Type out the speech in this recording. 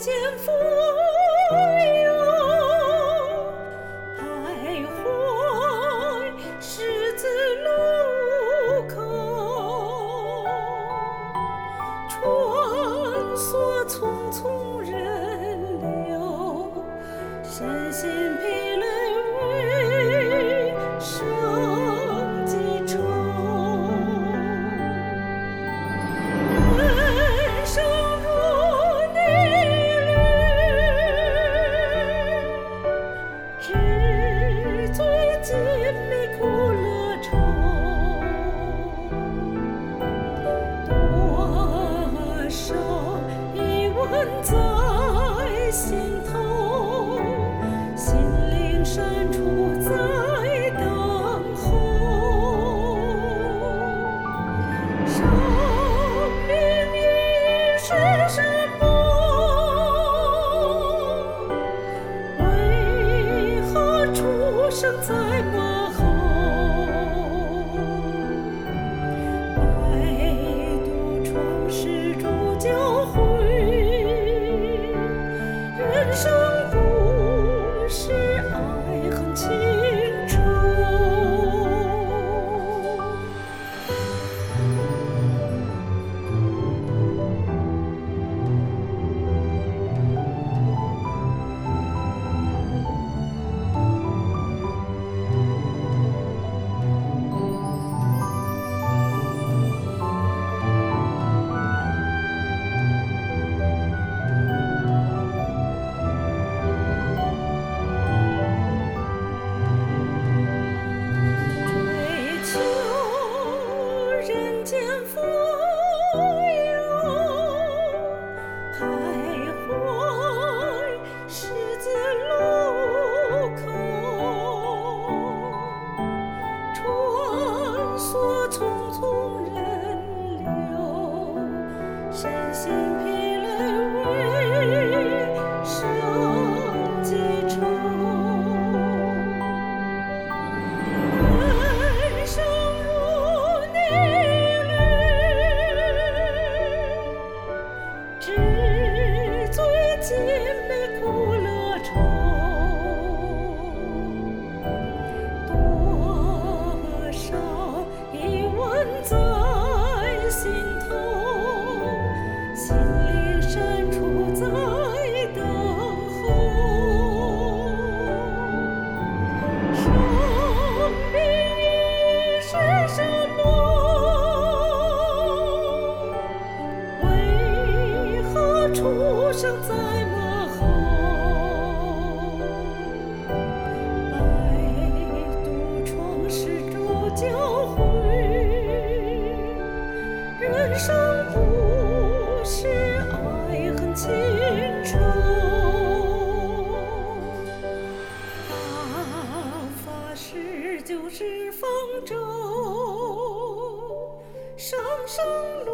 见蜉蝣，徘徊十字路口，穿梭匆匆人流，身心疲累为生计愁。人生如逆旅，纸醉金迷苦乐愁，多少疑问在心头，心灵深处在等候。生命已是什么？为何出生在幕后？百度窗是主教诲，人生不是爱恨情仇。追求人间富有，徘徊十字路口，穿梭匆匆人流，身心疲累为生计愁。人生如逆旅，纸醉金迷苦乐愁，多少疑问在心头，心灵深处在等候。生命已是什么？为何出生在幕后？百度窗是主教诲，人生不是爱恨情仇。大法师就是方舟，生生路。